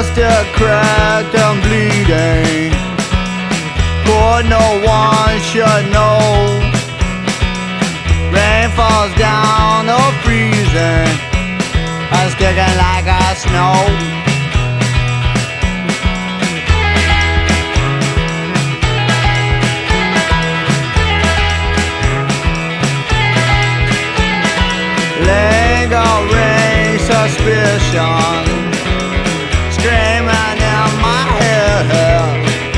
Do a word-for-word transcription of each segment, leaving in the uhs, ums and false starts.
still cracked and bleeding. For no one should know. Rain falls down or freezing, and sticking like a snow. Lingering suspicion, screaming in my head,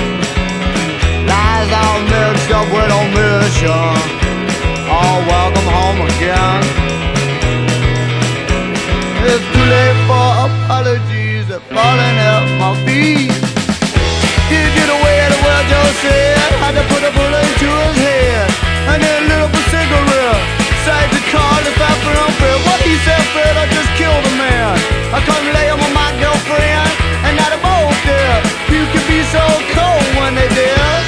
lies all mixed up with omission. Oh, welcome home again. It's too late for apologies, they're falling at my feet. Did you the way the world just said, had to put a bullet into his head, and then lit up a cigarette. Saved the car, the fat unfair. What he said, Fred, I just killed a man. I come lay him with my girlfriend, and now they're both dead. You can be so cold when they dead.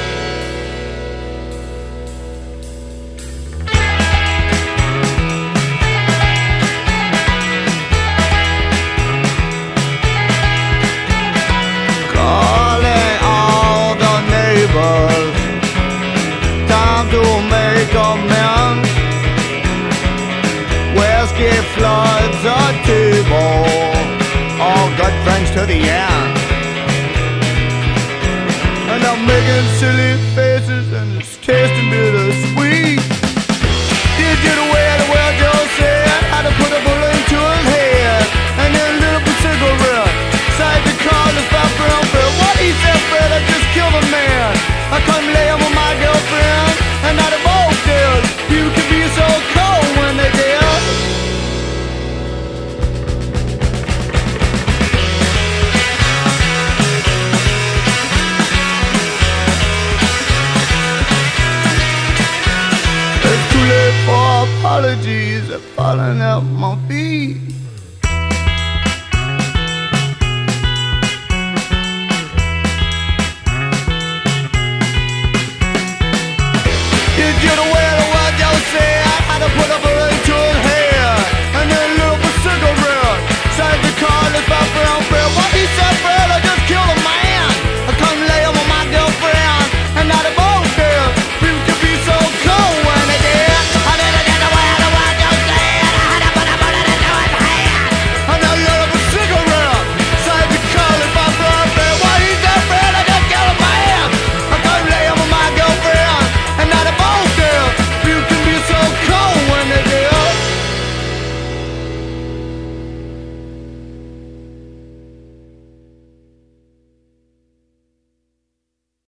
Calling all the neighbors, time to make amends. Whiskey floods a table, all good friends to the end. And I'm making silly faces and it's tasting bittersweet. Did you the way the world just said, had to put a bullet into his head, and then lit up a cigarette. Saved the car, the fat brown Fred. What he said, Fred, I just killed a man. I come lay him with my girlfriend, and now they're both dead. You can be so cold when they dead. For apologies, they're falling at my feet.